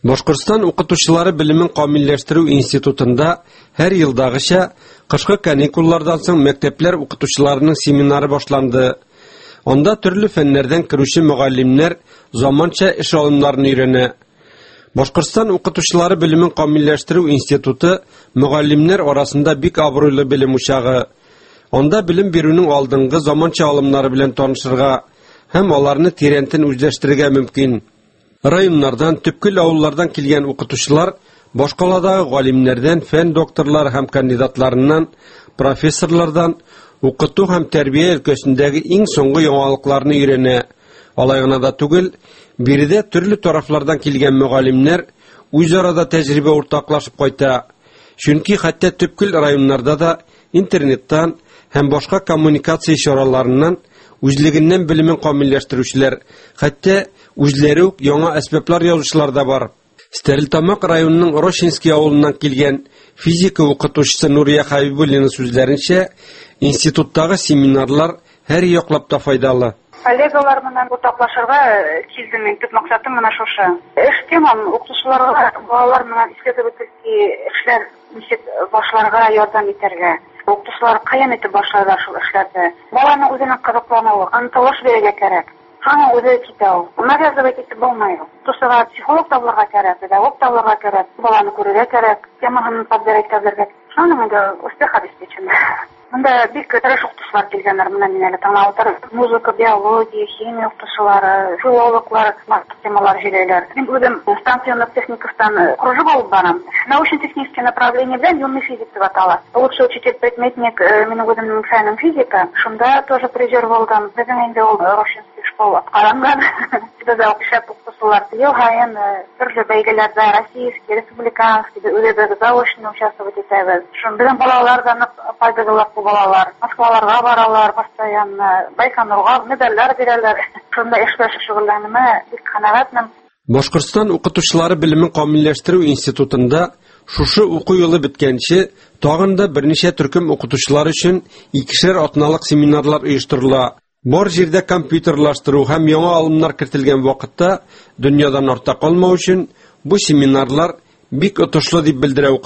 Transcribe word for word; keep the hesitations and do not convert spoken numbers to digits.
Башкортстан укытучылары белемен камилләштерү институтында һәр елдагыча кышкы каникуллардан соң мәктәпләр укытучыларының семинары башланды. Анда төрле фәннәрдән керүче мөгаллимнәр заманча эш алымнарын өйрәнә. Башкортстан укытучылары белемен камилләштерү институты мөгаллимнәр арасында бик абруйлы белем учагы. Анда белем бирүнең алдынгы заманча алымнары белән танышырга һәм аларны тирәнтен үзләштерергә мөмкин. Районнардан, төпкел авыллардан килгән укытучылар башкаладагы галимнәрдән, фән докторлары һәм кандидатларыннан, профессорлардан укыту һәм тәрбия өлкәсендәге иң соңгы яңалыкларны өйрәнә. Алай гына да түгел, биредә төрле тарафлардан килгән мөгаллимнәр үзара тәҗрибә уртаклашып кайта. Чөнки хәтта төпкел районнарда да интернеттан һәм башка коммуникация чараларыннан үзлегеннән белемен камилләштерүчеләр, хәтта үзләре үк яңа әсбаплар язучылар да бар. Стәрлетамак районының Рощинский авылыннан килгән физика укытучысы Нурия Хәбибуллина сүзләренчә, институттагы семинарлар һәр яклап та файдалы. Коллегалар менән уртаклашырга килдем мин. Төп максатым менә шушы. Эш темам укытучыларга, балалар менән исследовательский эшләр ничек башларга ярдәм итәргә. Укытучылар каян итеп башларга шул эшләрдә. Баланың үзенең кызыклануы, анталаш бирергә кирәк. Һәм үзе китә ул. Навязывать итеп булмый. Тушыга психолог табылырга кирәк, педагог табылырга кирәк, баланы күрергә кирәк, темасын подбирать итәргә. Шуның да успех обеспечен. Монда бик тырыш укытучылар килгәннәр, менә мин әле тыңлап утырам. Музыка, биология, химия укытучылары, филологлар, темалар җибәрәләр. Мин үзем станционный техникастан кружок алып барам. Научно-техническое направление белән юный физик дип атала. Лучший учитель-предметник минем үземнең фәнем физика. Шунда тоже призер булдым. Безнең инде ул Рощинский школа аткаранган. Бездә укучылар укытучылар ел һаен төрле бәйгеләрдә российский, республиканский, үзебез заочно участвовать итәбез. Шуның белән балалар да файдалы балалар. Москваларга баралар постоянно. Байконурга медальләр бирәләр. Шунда эшләшә шөгыльләнмә, бик канәгатьмен. Башкортстан укытучылары белемен камилләштерү институтында шушы уку елы биткәнче тагын да берничә төркем укытучылар өчен икешәр атналык семинарлар оештырыла. Бар җирдә компьютерлаштыру һәм яңа алымнар кертелгән вакытта дөньядан артта калмау өчен бу семинарлар бик отышлы дип белдерә.